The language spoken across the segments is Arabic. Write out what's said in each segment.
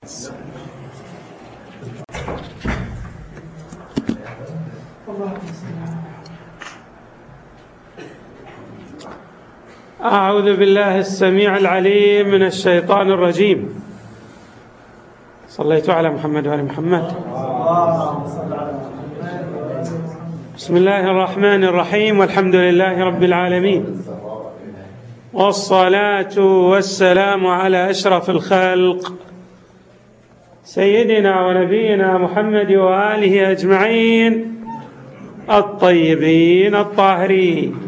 أعوذ بالله السميع العليم من الشيطان الرجيم. صليت على محمد وآل محمد. بسم الله الرحمن الرحيم، والحمد لله رب العالمين، والصلاة والسلام على أشرف الخلق سيدنا ونبينا محمد وآله أجمعين الطيبين الطاهرين،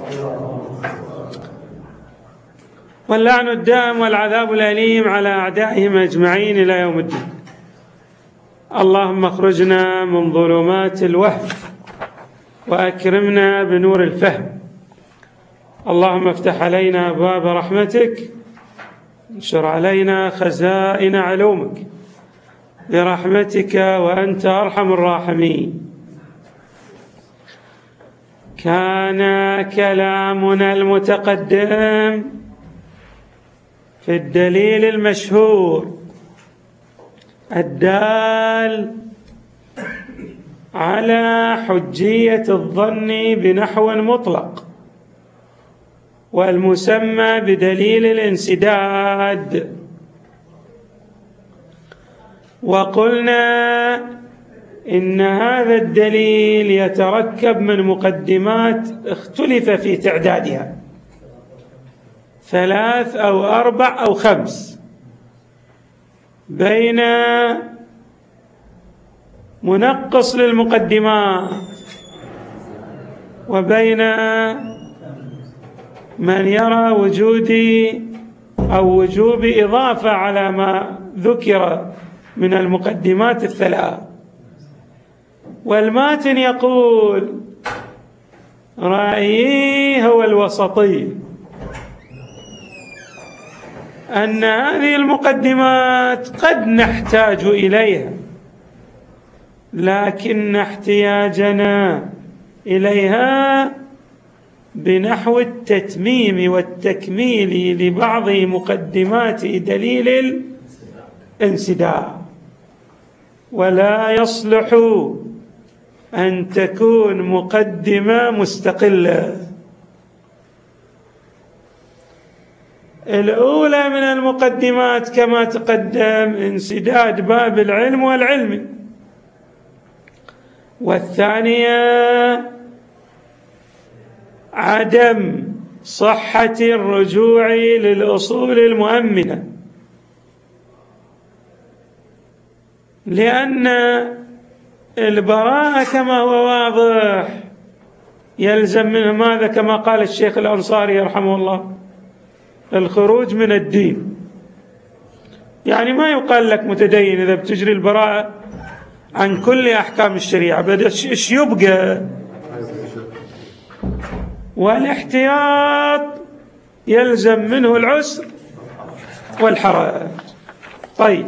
واللعن الدائم والعذاب الأليم على أعدائهم أجمعين إلى يوم الدين. اللهم اخرجنا من ظلمات الوهم وأكرمنا بنور الفهم. اللهم افتح علينا أبواب رحمتك، انشر علينا خزائن علومك برحمتك وأنت أرحم الراحمين. كان كلامنا المتقدم في الدليل المشهور الدال على حجية الظن بنحو مطلق، والمسمى بدليل الانسداد. وقلنا إن هذا الدليل يتركب من مقدمات اختلف في تعدادها، 3 أو 4 أو 5، بين منقص للمقدمات وبين من يرى وجوب إضافة على ما ذكر من المقدمات ال3. والماتن يقول رأيي هو الوسطي، أن هذه المقدمات قد نحتاج إليها، لكن احتياجنا إليها بنحو التتميم والتكميل لبعض مقدمات دليل الانسداد، ولا يصلح أن تكون مقدمة مستقلة. الأولى من المقدمات كما تقدم انسداد باب العلم والعلم، والثانية عدم صحة الرجوع للأصول المؤمنة، لأن البراءة كما هو واضح يلزم منه ماذا؟ كما قال الشيخ الأنصاري رحمه الله، الخروج من الدين. يعني ما يقال لك متدين إذا بتجري البراءة عن كل أحكام الشريعة، بدأ إيش يبقى؟ والاحتياط يلزم منه العسر والحرج. طيب،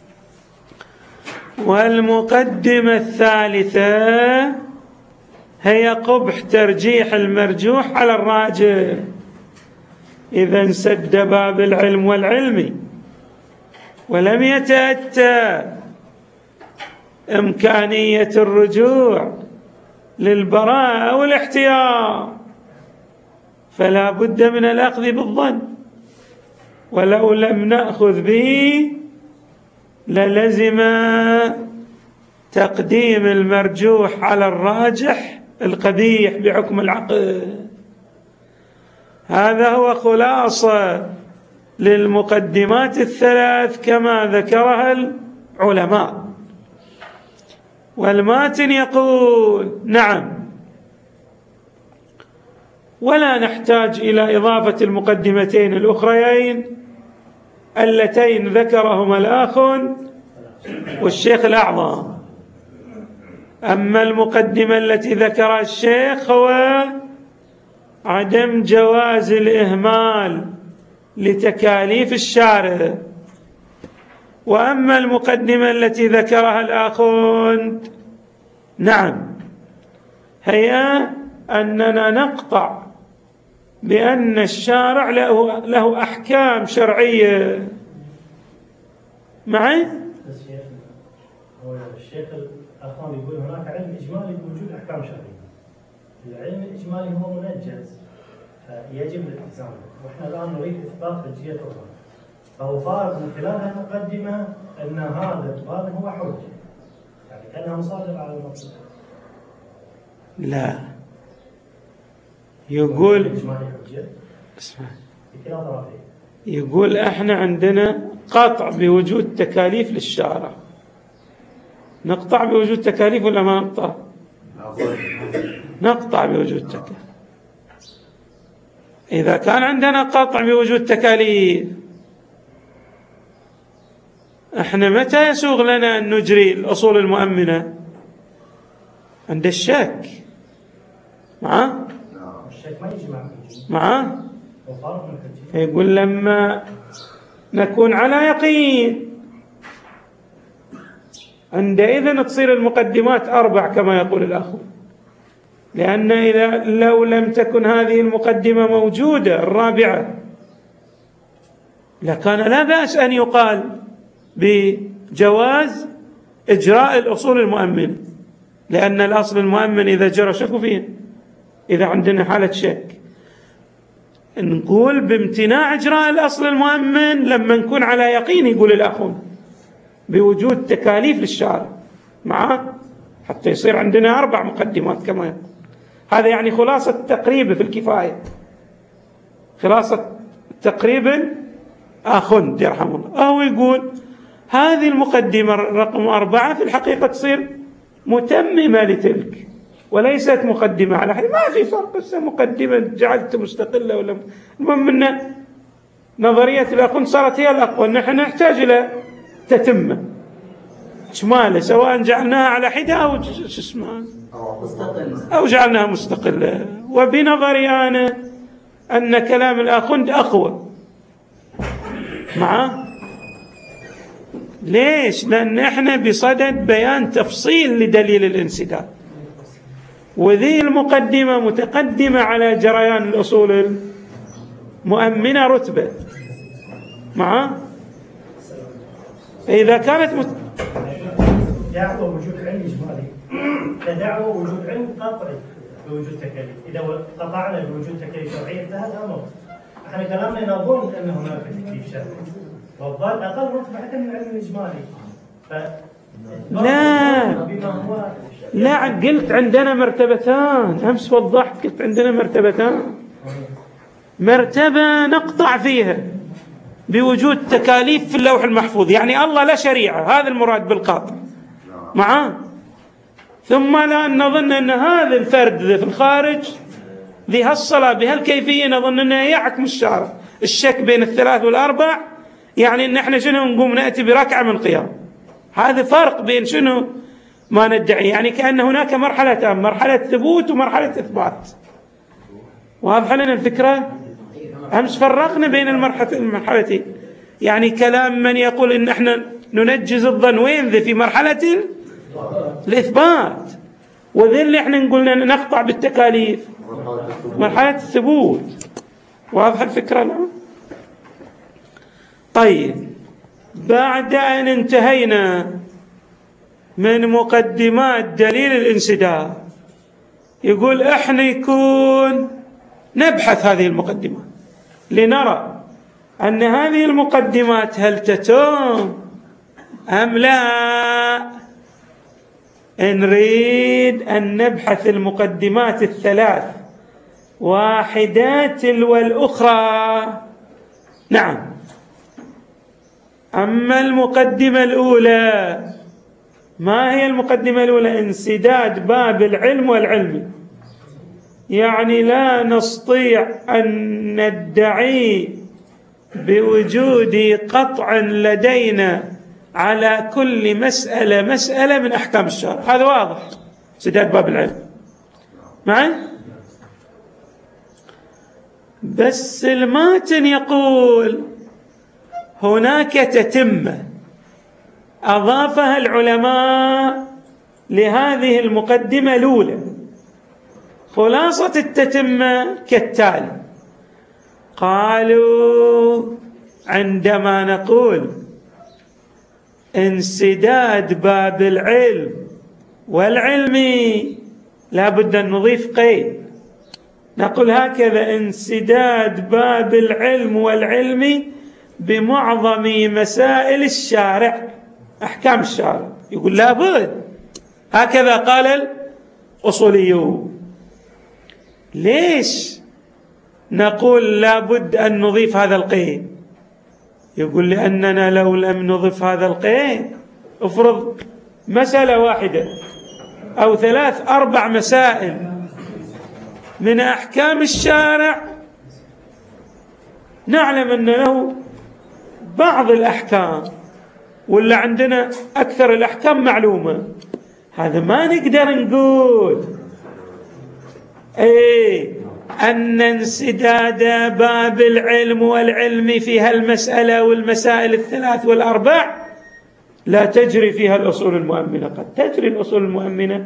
والمقدمة الثالثة هي قبح ترجيح المرجوح على الراجح إذا انسد باب العلم والعلم ولم يتأتى إمكانية الرجوع للبراءة أو الاحتياط، فلا بد من الأخذ بالظن، ولو لم نأخذ به للزم تقديم المرجوح على الراجح القبيح بحكم العقل. هذا هو خلاصة للمقدمات ال3 كما ذكرها العلماء. والماتن يقول نعم، ولا نحتاج إلى إضافة المقدمتين الأخريين اللتين ذكرهما الأخ والشيخ الأعظم. أما المقدمة التي ذكرها الشيخ هو عدم جواز الإهمال لتكاليف الشارع، وأما المقدمة التي ذكرها الأخ نعم هي أننا نقطع بأن الشارع له أحكام شرعية معي؟ هو الشيخ الأخوان يقول هناك علم إجمالي بوجود أحكام شرعية. العلم الإجمالي هو منجز فيجب الالتزام به، وإحنا الآن نريد إثبات حجية الظاهر. فهو فارق من خلال المقدمة أن هذا الظاهر هو حجة، يعني كأنها مصادر على المطلوب. لا، يقول الإجمالي حجة. اسمع، بكلا طرفين. يقول احنا عندنا قطع بوجود تكاليف للشارع. نقطع بوجود تكاليف ولا ما نقطع؟ نقطع بوجود تكاليف. إذا كان عندنا قطع بوجود تكاليف، احنا متى يسوغ لنا أن نجري الأصول المؤمنة؟ عند الشك. معه؟ الشك ما يجمع معه؟ يقول لما نكون على يقين عندئذ تصير المقدمات 4 كما يقول الأخ، لأن إذا لو لم تكن هذه المقدمة موجودة الرابعة لكان لا بأس أن يقال بجواز إجراء الأصول المؤمنة، لأن الأصل المؤمن إذا جرى شك فيه، إذا عندنا حالة شك نقول بامتناع إجراء الأصل المؤمن لما نكون على يقين، يقول الأخون، بوجود تكاليف للشارع معه، حتى يصير عندنا 4 مقدمات كما يقول. هذا يعني خلاصة تقريبا في الكفاية، خلاصة تقريبا آخوند يرحمه الله. أو يقول هذه المقدمة رقم 4 في الحقيقة تصير متممة لتلك وليست مقدمة على حد، ما في فرق، بس مقدمة جعلت مستقلة ولا. المهم أن نظرية الأخوند صارت هي الأقوى، نحن نحتاج إلى تتمة شمالة، سواء جعلناها على حدة أو اسمها أو جعلناها مستقلة. وبنظري أنا أن كلام الأخوند أقوى معه. ليش؟ لأن احنا بصدد بيان تفصيل لدليل الانسداد، وذي المقدمة متقدمة على جريان الأصول المؤمنة رتبة معه. إذا كانت دعوة وجود علم إجمالي كدعوة وجود علم قطعي بوجود تكاليف، إذا قطعنا بوجود تكاليف شرعية انتهى الأمر. احنا كلامنا نظن أن هناك تكليف شرعي، والظن أقل رتبة من العلم الإجمالي. لا قلت عندنا مرتبتان، أمس وضحت قلت عندنا مرتبتان. مرتبة نقطع فيها بوجود تكاليف في اللوح المحفوظ، يعني الله لا شريعة، هذا المراد بالقاطع معاه. ثم لا نظن أن هذا الفرد في الخارج ذي هالصلاة بهالكيفية نظن أنه يحكم الشارع. الشك بين ال3 وال4 يعني أن احنا شنو نقوم نأتي بركعة من قيام. هذا فرق بين شنو ما ندعي، يعني كأن هناك مرحلتان، مرحلة ثبوت ومرحلة إثبات. واضح لنا الفكرة؟ أمس فرقنا بين المرحلتين، يعني كلام من يقول إن احنا ننجز الظن وين ذي في مرحلة الإثبات، وذي اللي احنا نقولنا نقطع بالتكاليف مرحلة الثبوت. واضح الفكرة الآن؟ طيب، بعد أن انتهينا من مقدمات دليل الانسداد، يقول احنا يكون نبحث هذه المقدمات لنرى أن هذه المقدمات هل تتم أم لا. نريد أن نبحث المقدمات ال3 واحدة تلو الأخرى. نعم. أما المقدمة الأولى، ما هي المقدمة الأولى؟ انسداد باب العلم والعلم، يعني لا نستطيع أن ندعي بوجود قطع لدينا على كل مسألة من أحكام الشرع. هذا واضح، انسداد باب العلم معي. بس الماتن يقول هناك تتمة أضافها العلماء لهذه المقدمة الأولى. خلاصة التتمة كالتالي: قالوا عندما نقول انسداد باب العلم والعلم لا بد أن نضيف قيد، نقول هكذا: انسداد باب العلم والعلم بمعظم مسائل الشارع، أحكام الشارع، يقول لا بد، هكذا قال الأصوليون. ليش نقول لا بد أن نضيف هذا القيد؟ يقول لأننا لو لم نضيف هذا القيد، افرض مسألة واحدة أو 3 4 مسائل من أحكام الشارع نعلم أن له بعض الأحكام، ولا عندنا أكثر الأحكام معلومة، هذا ما نقدر نقول أن انسداد باب العلم والعلم في هالمسألة والمسائل 3 و4 لا تجري فيها الأصول المؤمنة. قد تجري الأصول المؤمنة،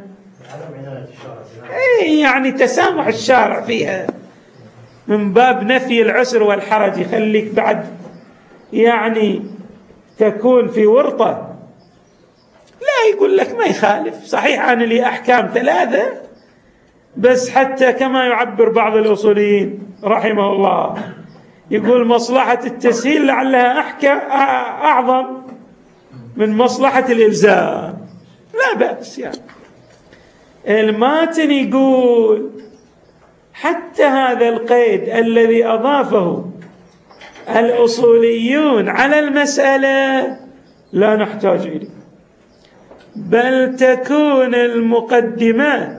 يعني تسامح الشارع فيها من باب نفي العسر والحرج، يخليك بعد يعني تكون في ورطة. لا، يقول لك ما يخالف، صحيح أنا لي أحكام 3 بس حتى كما يعبر بعض الأصوليين رحمه الله، يقول مصلحة التسهيل لعلها أعظم من مصلحة الإلزام، لا بأس. يعني الماتن يقول حتى هذا القيد الذي أضافه الأصوليون على المسألة لا نحتاج إليه، بل تكون المقدمات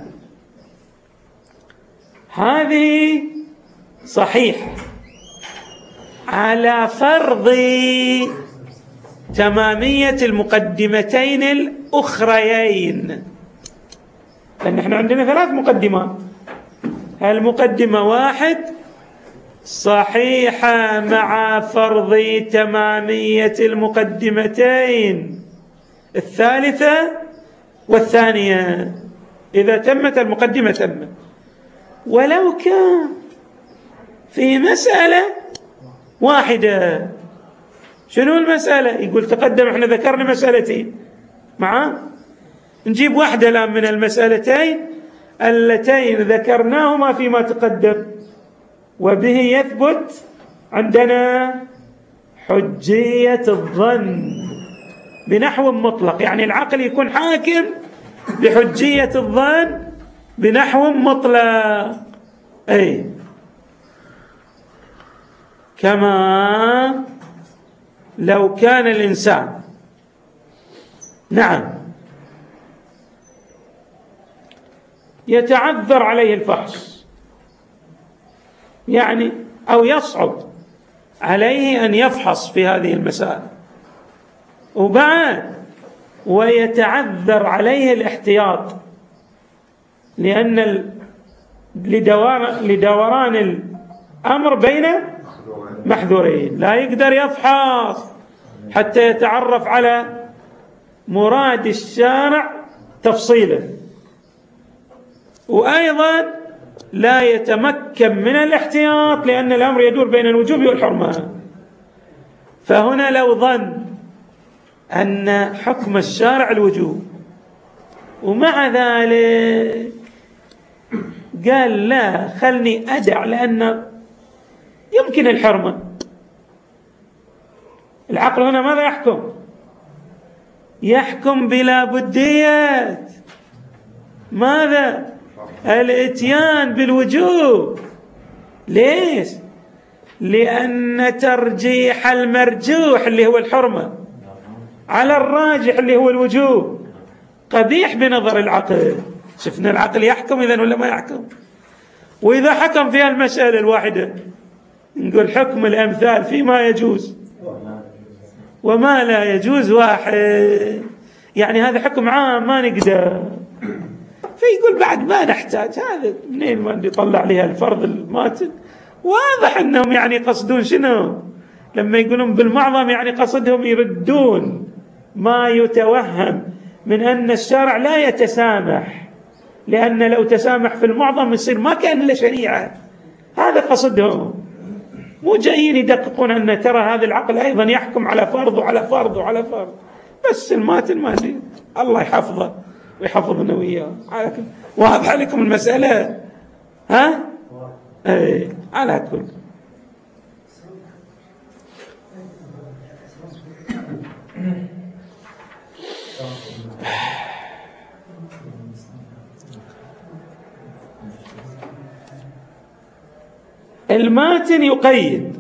هذه صحيحة على فرض تمامية المقدمتين الأخريين، لأن احنا عندنا 3 مقدمات، المقدمة 1 صحيحة مع فرض تمامية المقدمتين الثالثة والثانية، إذا تمت المقدمة تمت. ولو كان في مسألة واحدة، شنو المسألة؟ يقول تقدم احنا ذكرنا مسألتين معاه، نجيب واحدة الآن من المسألتين اللتين ذكرناهما فيما تقدم، وبه يثبت عندنا حجية الظن بنحو مطلق، يعني العقل يكون حاكم بحجية الظن بنحو مطلق، أي كما لو كان الإنسان نعم يتعذر عليه الفحص، يعني أو يصعب عليه أن يفحص في هذه المسائل، وبعد ويتعذر عليه الاحتياط، لأن لدوران الأمر بين محذورين، لا يقدر يفحص حتى يتعرف على مراد الشارع تفصيلا، وأيضا لا يتمكن من الاحتياط لأن الأمر يدور بين الوجوب والحرمة. فهنا لو ظن أن حكم الشارع الوجوب ومع ذلك قال لا خلني أدع لأن يمكن الحرمة، العقل هنا ماذا يحكم؟ يحكم بلا بديات، ماذا؟ الاتيان بالوجوب. ليش؟ لأن ترجيح المرجوح اللي هو الحرمة على الراجح اللي هو الوجوب قبيح بنظر العقل. شفنا العقل يحكم إذن ولا ما يحكم؟ وإذا حكم في المسألة الواحدة نقول حكم الأمثال فيما يجوز وما لا يجوز واحد، يعني هذا حكم عام ما نقدر. فيقول بعد ما نحتاج، هذا منين ما يطلع لها الفرض الماتن؟ واضح أنهم يعني قصدون شنو لما يقولون بالمعظم، يعني قصدهم يردون ما يتوهم من أن الشارع لا يتسامح، لأن لو تسامح في المعظم يصير ما كان إلا شريعة، هذا قصدهم. مو جايين يدققون أن ترى هذا العقل أيضا يحكم على فرض وعلى فرض وعلى فرض، بس الماتن ما أدري، الله يحفظه ويحفظنا وياه. واضح عليكم المسألة؟ ها؟ ايه على كل. الماتن يقيد،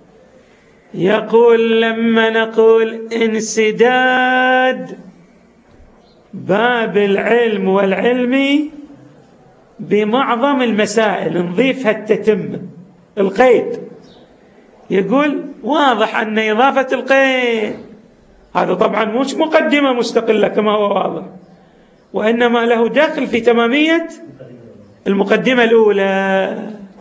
يقول لما نقول انسداد باب العلم والعلم بمعظم المسائل، نضيفها التتمة القيد، يقول واضح أن إضافة القيد هذا طبعا مش مقدمة مستقلة كما هو واضح، وإنما له دخل في تمامية المقدمة الأولى.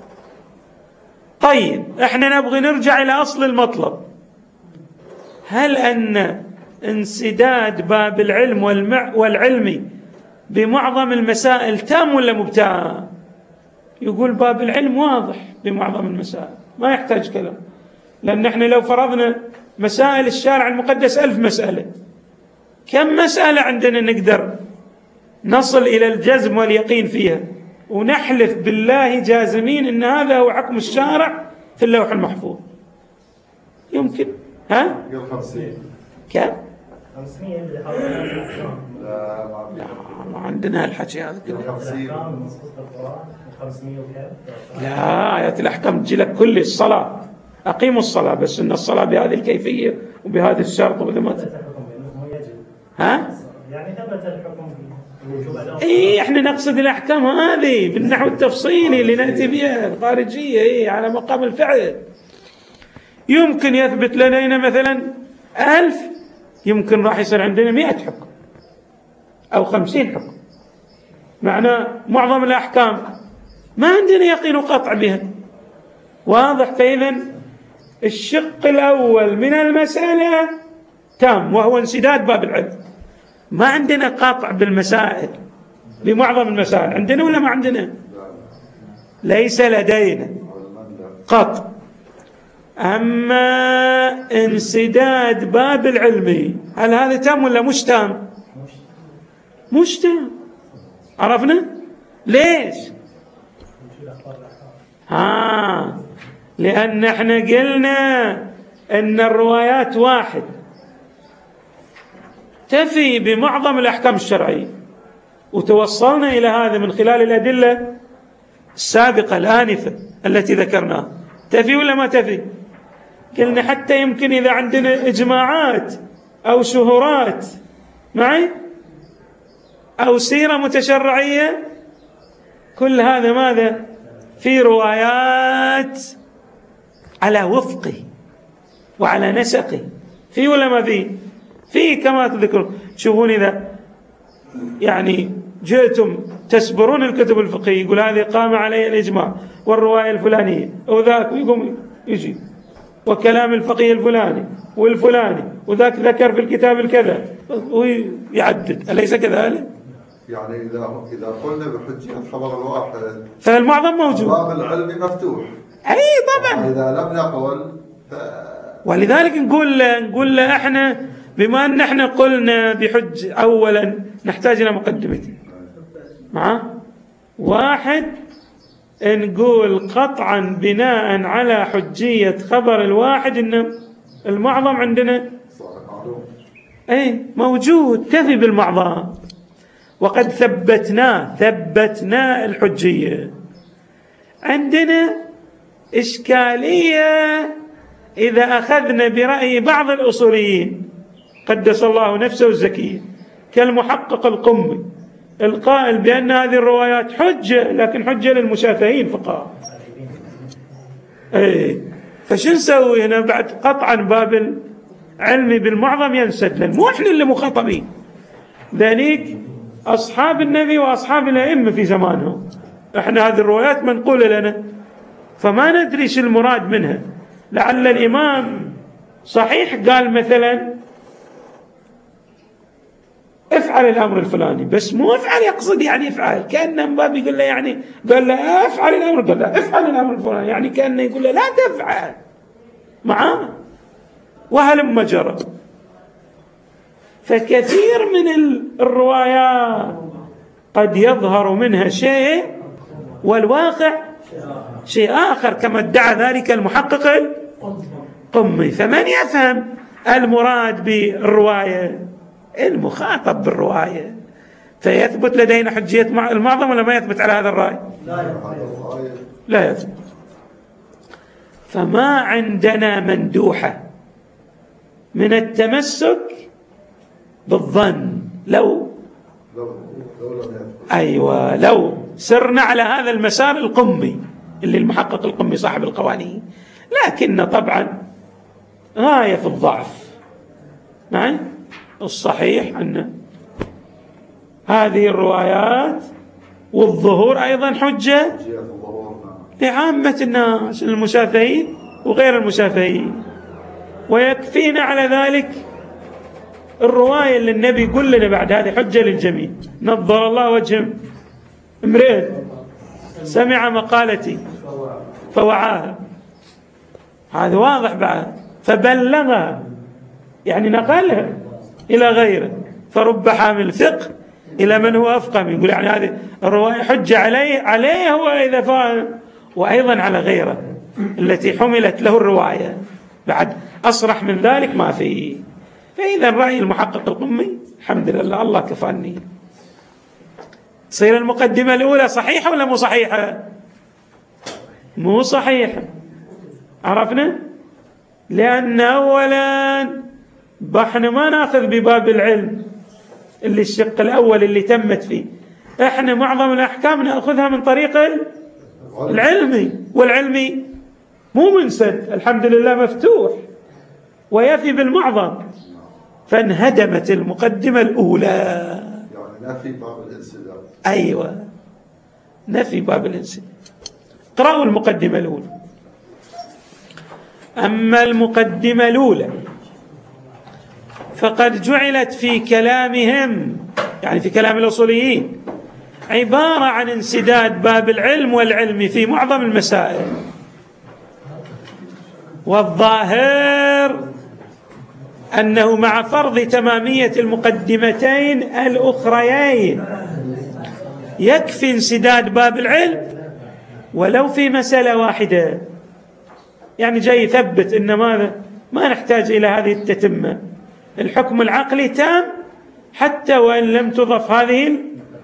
طيب احنا نبغي نرجع إلى أصل المطلب، هل أن انسداد باب العلم والعلم بمعظم المسائل تام ولا مبتام؟ يقول باب العلم واضح بمعظم المسائل، ما يحتاج كلام، لأن احنا لو فرضنا مسائل الشارع المقدس 1000 مسألة، كم مسألة عندنا نقدر نصل إلى الجزم واليقين فيها ونحلف بالله جازمين إن هذا هو حكم الشارع في اللوح المحفوظ؟ يمكن؟ ها؟ 50. كم؟ 500 اللي حوالي. لا ما عندنا هالحكي هذا كله. 50. 500 وكم؟ لا، آيات الأحكام تجي لك كل الصلاة، أقيموا الصلاة، بس إن الصلاة بهذه الكيفية وبهذا الشرط وبهذا ما ها؟ يعني ثبت الحكم بوجوب. إيه إحنا نقصد الأحكام هذه بالنحو التفصيلي اللي نأتي بها الخارجية، إيه على مقام الفعل. يمكن يثبت لدينا مثلا 1000، يمكن راح يصير عندنا 100 حكم أو 50 حكم، معنى معظم الأحكام ما عندنا يقين وقطع بها. واضح؟ فإذا الشق الأول من المسألة تام، وهو انسداد باب العلم. ما عندنا قطع بالمسائل، بمعظم المسائل عندنا ولا ما عندنا؟ ليس لدينا قطع. أما انسداد باب العلم هل هذا تام ولا مش تام؟ مش تام. عرفنا ليش؟ لأن احنا قلنا أن الروايات واحد تفي بمعظم الأحكام الشرعية، وتوصلنا إلى هذا من خلال الأدلة السابقة الآنفة التي ذكرناها. تفي ولا ما تفي؟ قلنا حتى يمكن إذا عندنا إجماعات أو شهورات معي أو سيرة متشرعية، كل هذا ماذا؟ في روايات على وفقه وعلى نسقه، في ولا ما في؟ في كما تذكر. شوفون إذا يعني جئتم تسبرون الكتب الفقهية، يقول هذه قام عليه الإجماع والرواية الفلانية وذاك، ويقوم يجي وكلام الفقيه الفلاني والفلاني وذاك ذكر في الكتاب الكذا ويعدد، أليس كذلك؟ يعني إذا قلنا بحجية الخبر الواحد فالمعظم موجود، باب العلم مفتوح. أي طبعا. إذا لم نقل ولذلك نقول له احنا بما ان احنا قلنا بحج، اولا نحتاج الى مقدمتين واحد، نقول قطعا بناء على حجية خبر الواحد ان المعظم عندنا موجود، تفي بالمعظم، وقد ثبتنا الحجية. عندنا إشكالية إذا أخذنا برأي بعض الأصوليين قدس الله نفسه الزكية كالمحقق القمي القائل بأن هذه الروايات حجة، لكن حجة للمشافهين فقط. فشو نسوي هنا بعد؟ قطعا باب العلم بالمعظم ينسد لنا، مو احنا اللي مخاطبين، ذلك أصحاب النبي وأصحاب الأئمة في زمانهم، احنا هذه الروايات منقولة لنا فما ندري شو المراد منها. لعل الإمام صحيح قال مثلا افعل الأمر الفلاني، بس مو افعل يقصد يعني افعل، كأنه من باب يقول له يعني قال له افعل الأمر، قال له افعل الأمر الفلاني، يعني كأنه يقول له لا تفعل معاه، وهلم جرى. فكثير من الروايات قد يظهر منها شيء والواقع شيء آخر، كما ادعى ذلك المحقق القمي. فمن يفهم المراد بالرواية؟ المخاطب بالرواية. فيثبت لدينا حجية المعظم ولا ما يثبت على هذا الرأي؟ لا يثبت. فما عندنا مندوحة من التمسك بالظن لو سرنا على هذا المسار القمي اللي المحقق القمي صاحب القوانين. لكن طبعا غاية في الضعف. نعم الصحيح أن هذه الروايات والظهور أيضا حجة لعامة الناس المشافهين وغير المشافهين. ويكفينا على ذلك الرواية اللي النبي يقول لنا بعد هذه حجة للجميع: نظر الله وجه امرئ سمع مقالتي فوعاها. هذا واضح بعد. فبلغها يعني نقلها إلى غيره. فرب حامل فقه إلى من هو أفقه منه. يقول يعني هذه الرواية حجة عليه هو إذا فهم، وأيضا على غيره التي حملت له الرواية. بعد أصرح من ذلك ما فيه. فإذا رأي المحقق القمي الحمد لله الله كفاني. تصير المقدمة الأولى صحيحة ولا مو صحيحة؟ مو صحيحة. عرفنا؟ لأن أولا احنا ما ناخذ بباب العلم اللي الشق الأول اللي تمت فيه. احنا معظم الأحكام نأخذها من طريق العلمي، والعلمي مو منسد الحمد لله مفتوح ويفي بالمعظم. فانهدمت المقدمة الأولى. يعني نفي باب الانسداد. أيوة نفي باب الانسداد. اقرأوا المقدمة الأولى. أما المقدمة الأولى فقد جعلت في كلامهم يعني في كلام الأصوليين عبارة عن انسداد باب العلم والعلم في معظم المسائل. والظاهر أنه مع فرض تمامية المقدمتين الأخريين يكفي انسداد باب العلم ولو في مسألة واحدة. يعني جاي يثبت إن ما نحتاج إلى هذه التتمة. الحكم العقلي تام حتى وإن لم تضف هذه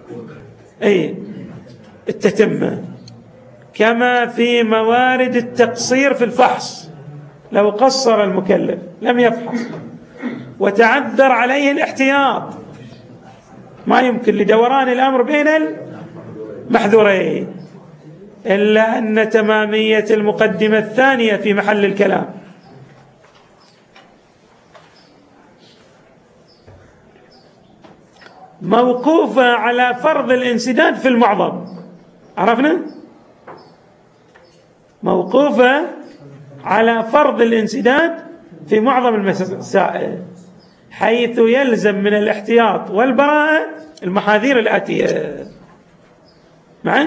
التتمة. كما في موارد التقصير في الفحص، لو قصر المكلف لم يفحص وتعذر عليه الاحتياط ما يمكن لدوران الأمر بين المحذورين، إلا أن تمامية المقدمة الثانية في محل الكلام. موقوفة على فرض الانسداد في المعظم. عرفنا؟ موقوفة على فرض الانسداد في معظم المسائل، حيث يلزم من الاحتياط والبراءة المحاذير الآتية. معي؟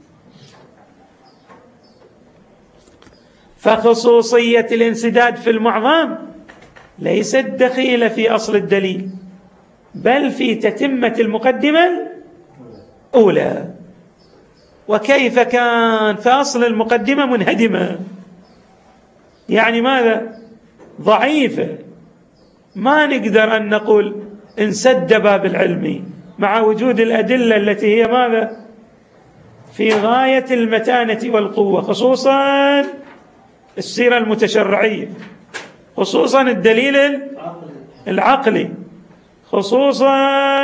فخصوصية الانسداد في المعظم ليست دخيلة في أصل الدليل، بل في تتمة المقدمة الأولى. وكيف كان في أصل المقدمة منهدمة، يعني ماذا؟ ضعيفة. ما نقدر أن نقول انسد باب العلم مع وجود الأدلة التي هي ماذا؟ في غاية المتانة والقوة، خصوصا السيرة المتشرعية، خصوصا الدليل العقلي، خصوصا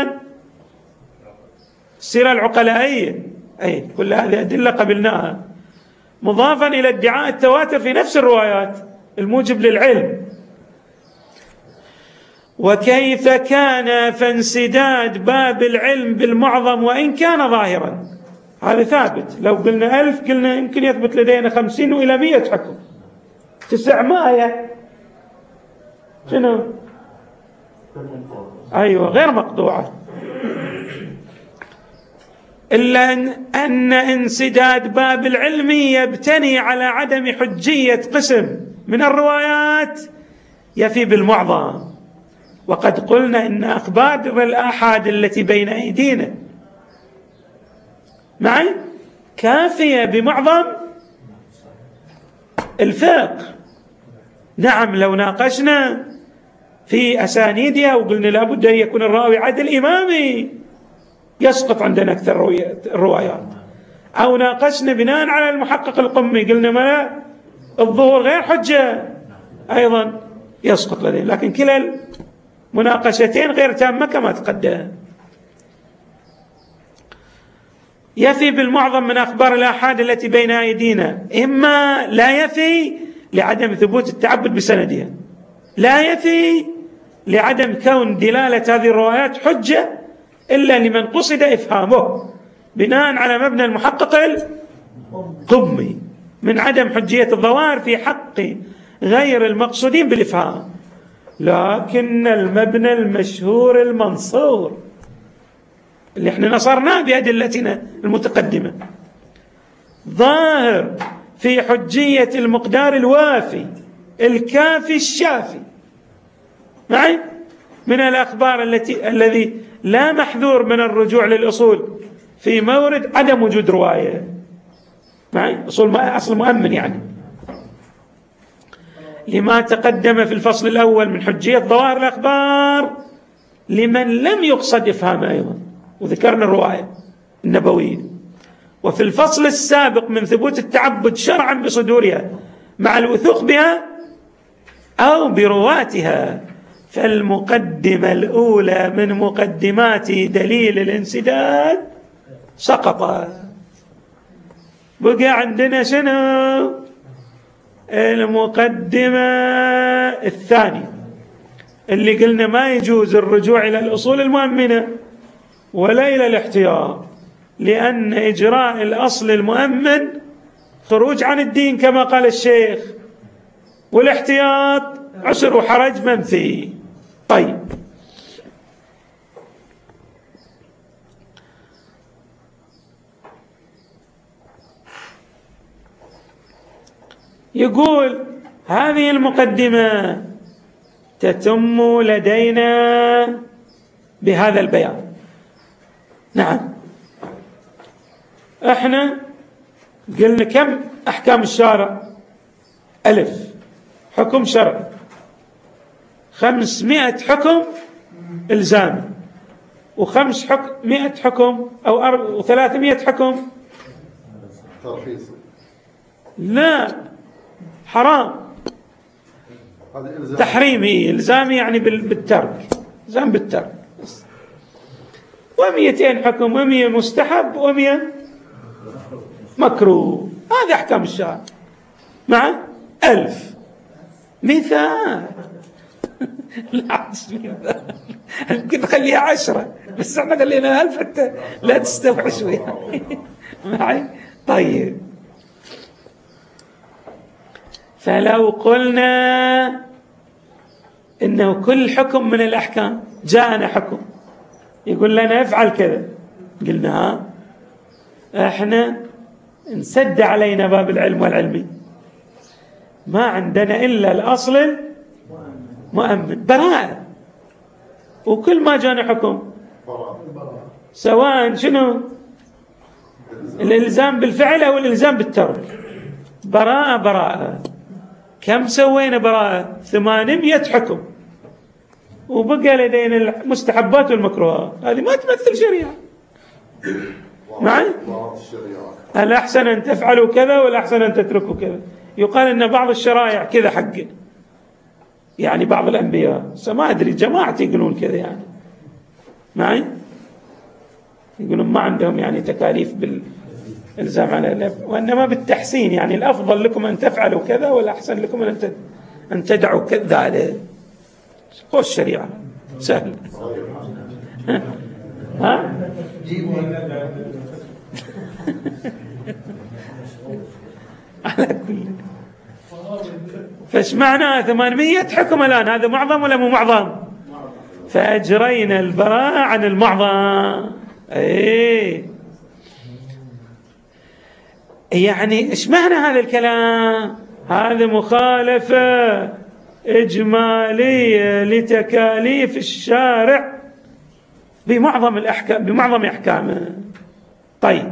السيرة العقلائية. أي كل هذه أدلة قبلناها، مضافا إلى ادعاء التواتر في نفس الروايات الموجب للعلم. وكيف كان فانسداد باب العلم بالمعظم وإن كان ظاهرا، هذا ثابت. لو قلنا 1000 قلنا يمكن يثبت لدينا 50 وإلى 100 حكم. 900 شنو؟ أيوة غير مقطوعة. إلا أن انسداد باب العلم يبتني على عدم حجية قسم من الروايات يفي بالمعظم، وقد قلنا إن أخبار الآحاد التي بين أيدينا معي كافية بمعظم الفقه. نعم لو ناقشنا في أسانيدها وقلنا لابد أن يكون الراوي عدل إمامي يسقط عندنا أكثر الروايات، أو ناقشنا بناء على المحقق القمي قلنا ما الظهور غير حجة أيضا يسقط لدينا. لكن كلا المناقشتين غير تامة كما تقدم. يفي بالمعظم من أخبار الآحاد التي بين أيدينا، إما لا يفي لعدم ثبوت التعبد بسندها، لا يفي لعدم كون دلالة هذه الروايات حجة إلا لمن قصد إفهامه بناء على مبنى المحقق القمي من عدم حجية الظواهر في حق غير المقصودين بالإفهام. لكن المبنى المشهور المنصور اللي احنا نصرناه بأدلتنا المتقدمة ظاهر في حجية المقدار الوافي الكافي الشافي معي من الأخبار الذي لا محذور من الرجوع للأصول في مورد عدم وجود رواية معي أصل مؤمن يعني لما تقدم في الفصل الأول من حجية ظواهر الأخبار لمن لم يقصد إفهامه أيضا، وذكرنا الرواية النبوية. وفي الفصل السابق من ثبوت التعبد شرعا بصدورها مع الوثوق بها أو برواتها، فالمقدمة الأولى من مقدمات دليل الانسداد سقط. بقى عندنا شنو؟ المقدمة الثانية اللي قلنا ما يجوز الرجوع إلى الأصول المؤمنة ولا إلى الاحتياط، لأن إجراء الأصل المؤمن خروج عن الدين كما قال الشيخ، والاحتياط عسر وحرج منفي. طيب يقول هذه المقدمة تتم لدينا بهذا البيان. نعم احنا قلنا كم أحكام الشارع؟ 1000 حكم شرعي، 500 حكم إلزامي، و500 حكم أو 300 حكم ترخيص. لا حرام تحريمي إلزامي يعني بالترك، إلزام بالترك. و200 حكم، و100 مستحب، و100 مكروه. هذه أحكام الشارع مع 1000 مثال. لا يمكن نخليها 10 بس احنا خلينا 1000 حتى لا تستوحشوا يعني معي. طيب فلو قلنا إنه كل حكم من الأحكام جاءنا حكم يقول لنا افعل كذا، قلنا احنا انسد علينا باب العلم والعلمي، ما عندنا إلا الأصل المؤمن براءة، وكل ما جانا حكم سواء شنو الإلزام بالفعل أو الإلزام بالترك براءة براءة. كم سوينا براءة؟ 800 حكم، وبقى لدينا المستحبات والمكروهات. هذه ما تمثل شريعة معي. الأحسن أن تفعلوا كذا والأحسن أن تتركوا كذا. يقال أن بعض الشرائع كذا حق يعني بعض الأنبياء، ما أدري جماعة يقولون كذا يعني معي، يقولون ما عندهم يعني تكاليف بالإلزام على، وإنما بالتحسين يعني الأفضل لكم أن تفعلوا كذا والأحسن لكم أن تدعوا كذا. هو الشريعة سهل. ها على كل. فايش معنى 800 حكم الآن؟ هذا معظم ولا مو معظم؟ فأجرينا البراءة عن المعظم. ايه يعني ايش معنى هذا الكلام؟ هذا مخالفة إجمالية لتكاليف الشارع بمعظم أحكامه. طيب،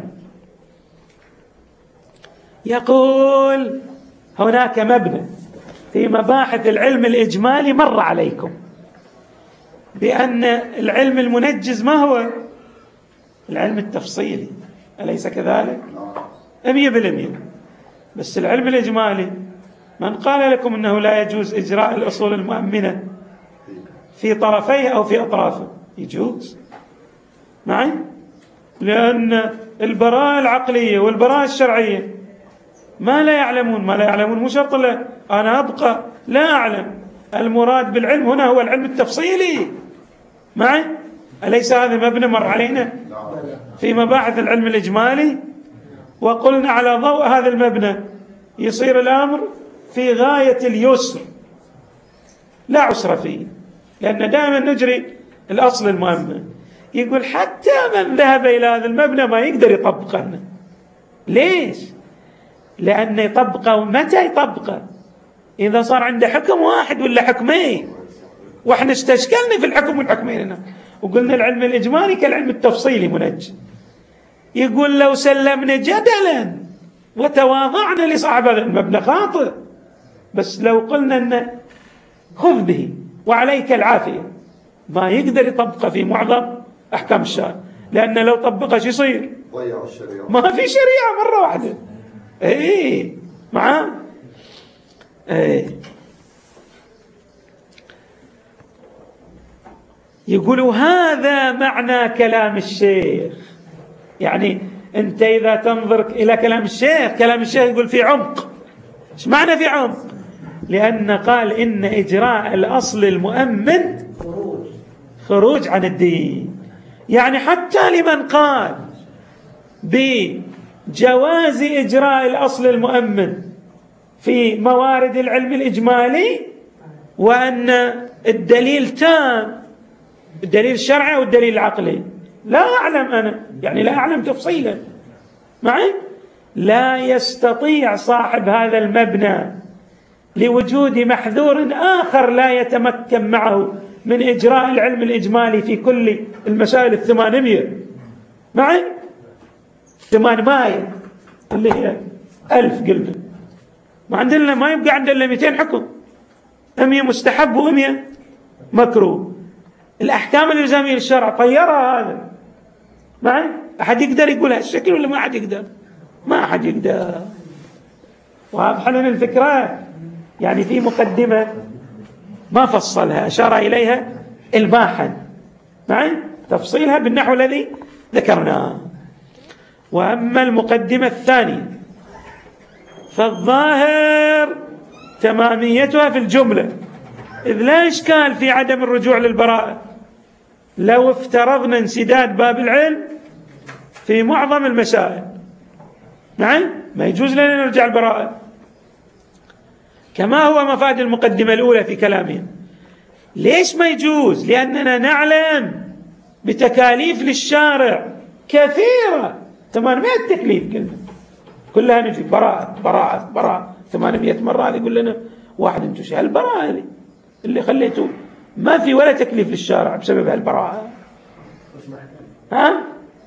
يقول هناك مبنى في مباحث العلم الإجمالي مر عليكم بأن العلم المنجز ما هو العلم التفصيلي، أليس كذلك؟ 100%. بس العلم الإجمالي من قال لكم أنه لا يجوز إجراء الأصول المؤمنة في طرفيه أو في أطرافه؟ يجوز معي، لأن البراءة العقلية والبراءة الشرعية ما لا يعلمون مو شرط له أنا أبقى لا أعلم. المراد بالعلم هنا هو العلم التفصيلي معي. أليس هذا مبنى مر علينا في مباحث العلم الإجمالي؟ وقلنا على ضوء هذا المبنى يصير الأمر في غاية اليسر لا عسر فيه، لأن دائما نجري الأصل المؤمن. يقول حتى من ذهب إلى هذا المبنى ما يقدر يطبقه. ليش؟ لأن يطبقه متى يطبقه؟ إذا صار عنده حكم واحد ولا حكمين، وإحنا استشكلنا في الحكم والحكمين هنا وقلنا العلم الإجمالي كالعلم التفصيلي منجز. يقول لو سلمنا جدلا وتواضعنا لصاحب هذا المبنى خاطئ، بس لو قلنا أن خذ به وعليك العافية ما يقدر يطبقه في معظم أحكام الشرع، لأن لو طبقه شو يصير؟ ضيع الشريعة، ما في شريعة مرة واحدة. إيه معاه. إيه. يقولوا هذا معنى كلام الشيخ. يعني أنت إذا تنظر إلى كلام الشيخ يقول في عمق. إيش معنى في عمق؟ لأن قال إن إجراء الأصل المؤمن خروج عن الدين. يعني حتى لمن قال بجواز إجراء الأصل المؤمن في موارد العلم الإجمالي وأن الدليل تام، الدليل الشرعي والدليل العقلي، لا أعلم أنا، يعني لا أعلم تفصيلا معي، لا يستطيع صاحب هذا المبنى لوجود محذور آخر لا يتمكن معه من إجراء العلم الإجمالي في كل المسائل 800 معي 800 اللي هي 1000 قلنا، ما عندنا ما يبقى عندنا 200 حكم، 100 مستحب و100 مكروه. الأحكام الإلزامية للشرع طيرها هذا معي. أحد يقدر يقول هالشكل ولا ما أحد يقدر؟ ما أحد يقدر. واضح لنا الفكرة. يعني في مقدمة ما فصلها، أشار إليها إلماحا معي، تفصيلها بالنحو الذي ذكرناه. وأما المقدمة الثانية فالظاهر تماميتها في الجملة، إذ لا إشكال في عدم الرجوع للبراءة لو افترضنا انسداد باب العلم في معظم المسائل. نعم، ما يجوز لنا نرجع البراءة كما هو مفاد المقدمة الأولى في كلامهم. ليش ما يجوز؟ لأننا نعلم بتكاليف للشارع كثيرة، 800 تكليف كلها نجي براءة براءة براءة 800 مرة. هذا يقول لنا واحد انتو شو هالبراءة اللي خليته ما في ولا تكليف للشارع بسبب هالبراءة؟ ها؟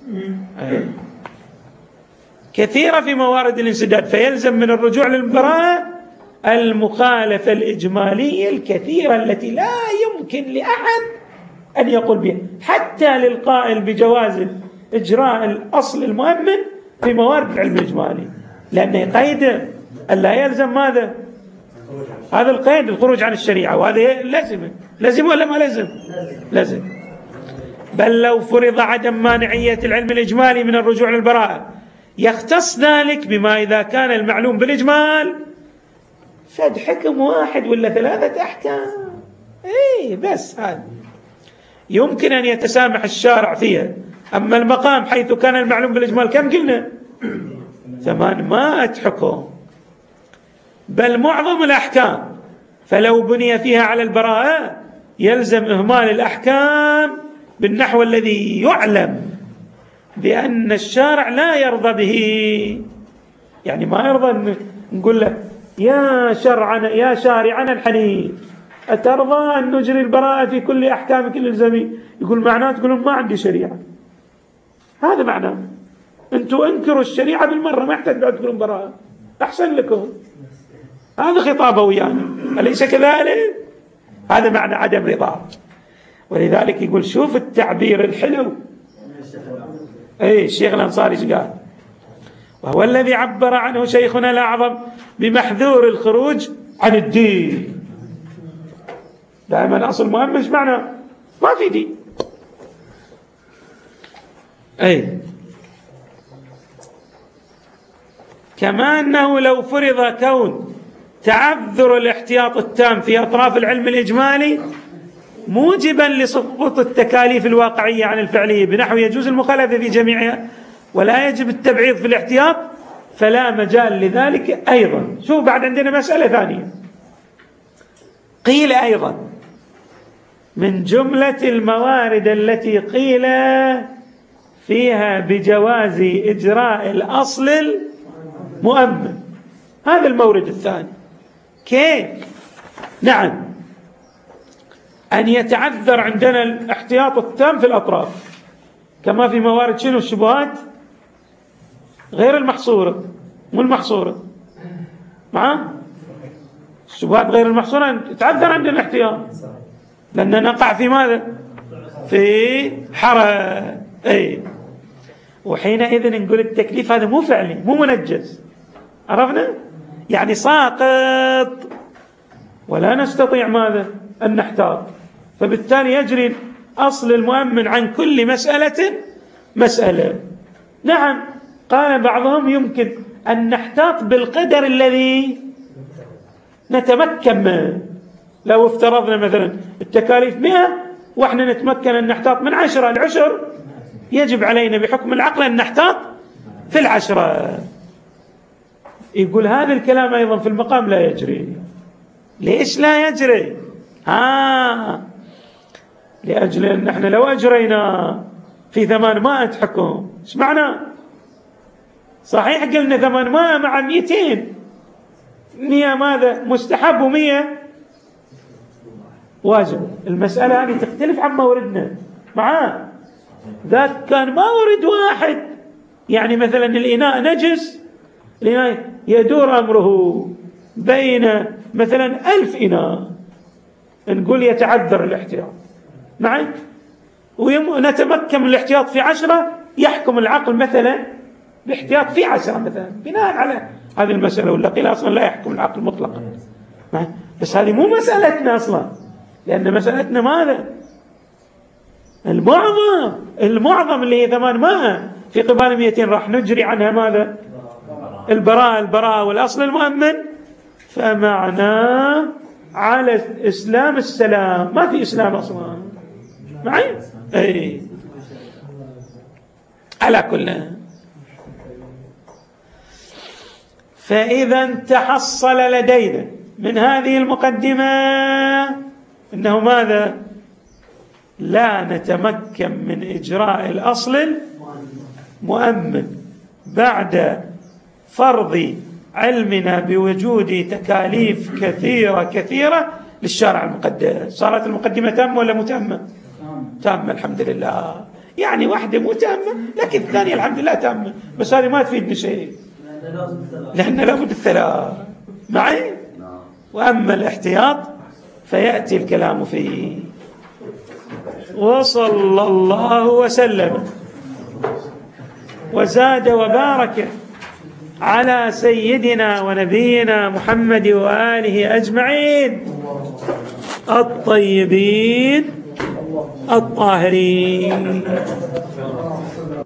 كثيرة في موارد الانسداد، فيلزم من الرجوع للبراءة المخالفة الإجمالية الكثيرة التي لا يمكن لأحد أن يقول بها، حتى للقائل بجواز إجراء الأصل المؤمن في موارد العلم الإجمالي، لأنه قيد ألا يلزم ماذا؟ هذا القيد الخروج عن الشريعة، وهذا لازم ولا ما لازم؟ لازم. بل لو فرض عدم مانعية العلم الإجمالي من الرجوع للبراءة يختص ذلك بما إذا كان المعلوم بالإجمال فد حكم واحد ولا 3 أحكام، بس هذا يمكن أن يتسامح الشارع فيها. أما المقام حيث كان المعلوم بالإجمال كم قلنا؟ 800 حكم، بل معظم الأحكام، فلو بني فيها على البراءة يلزم إهمال الأحكام بالنحو الذي يعلم بأن الشارع لا يرضى به. يعني ما يرضى أن نقول له يا شارعنا الحنيف أترضى أن نجري البراءة في كل أحكامك الإلزامية؟ يقول معناه تقولون ما عندي شريعة. هذا معناه أنتم انكروا الشريعة بالمرة، ما يحتاج بعد تقولون براءة، أحسن لكم. هذا خطابه ويانا، أليس كذلك؟ هذا معنى عدم رضا. ولذلك يقول شوف التعبير الحلو. الشيخ الأنصاري قال وهو الذي عبر عنه شيخنا الأعظم بمحذور الخروج عن الدين. دائما أصل مهم مش معنى ما في دين. كما أنه لو فرض كون تعذر الاحتياط التام في أطراف العلم الإجمالي موجبا لسقوط التكاليف الواقعية عن الفعلية بنحو يجوز المخالفة في جميعها ولا يجب التبعيض في الاحتياط، فلا مجال لذلك أيضا. شوف بعد عندنا مسألة ثانية. قيل أيضا من جملة الموارد التي قيل فيها بجواز إجراء الأصل المؤمن، هذا المورد الثاني. كيف؟ نعم، أن يتعذر عندنا الاحتياط التام في الأطراف، كما في موارد شنو الشبهات غير المحصورة، مو المحصورة معه، الشبهات غير المحصورة يتعذر عندنا الاحتياط لأننا نقع في ماذا؟ في حرج. وحينئذ نقول التكليف هذا مو فعلي مو منجز، عرفنا؟ يعني ساقط ولا نستطيع ماذا؟ أن نحتاط، فبالتالي يجري أصل المؤمن عن كل مسألة. نعم، قال بعضهم يمكن أن نحتاط بالقدر الذي نتمكن منه. لو افترضنا مثلا التكاليف 100 وإحنا نتمكن أن نحتاط من 10 العشر، يجب علينا بحكم العقل أن نحتاط في 10. يقول هذا الكلام أيضا في المقام لا يجري. ليش لا يجري؟ لأجل أن نحن لو أجرينا في 800 حكم، ايش معنى؟ صحيح قلنا 800 مع 200، 100 ماذا؟ مستحب و100 واجب. المسألة هذه تختلف عن موردنا معاه. ذاك كان مورد واحد، يعني مثلا الإناء نجس، الإناء يدور أمره بين مثلا 1000 إناء، نقول يتعذر الاحتياط معي، ونتمكن من الاحتياط في 10، يحكم العقل مثلا باحتياط في 10 مثلا بناء على هذه المسألة، ولا قيل أصلا لا يحكم العقل مطلقا. بس هذه مو مسألتنا أصلا، لأن مسألتنا ماذا؟ المعظم اللي هي 800 في قبال 200 راح نجري عنها ماذا؟ البراءة والأصل المؤمن. فمعناه على إسلام السلام، ما في إسلام أصلا معي. على كل. فإذا تحصل لدينا من هذه المقدمة إنه ماذا؟ لا نتمكن من إجراء الأصل المؤمن بعد فرض علمنا بوجود تكاليف كثيرة للشارع المقدس. صارت المقدمة تامة ولا متامة؟ تامة الحمد لله. يعني واحدة متامة لكن الثانية الحمد لله تامة، بس هذه ما تفيدني شيء لأن لابد الثلاث معي. وأما الاحتياط فيأتي الكلام فيه. وصلى الله وسلم وزاد وبارك على سيدنا ونبينا محمد وآله أجمعين الطيبين الطاهرين.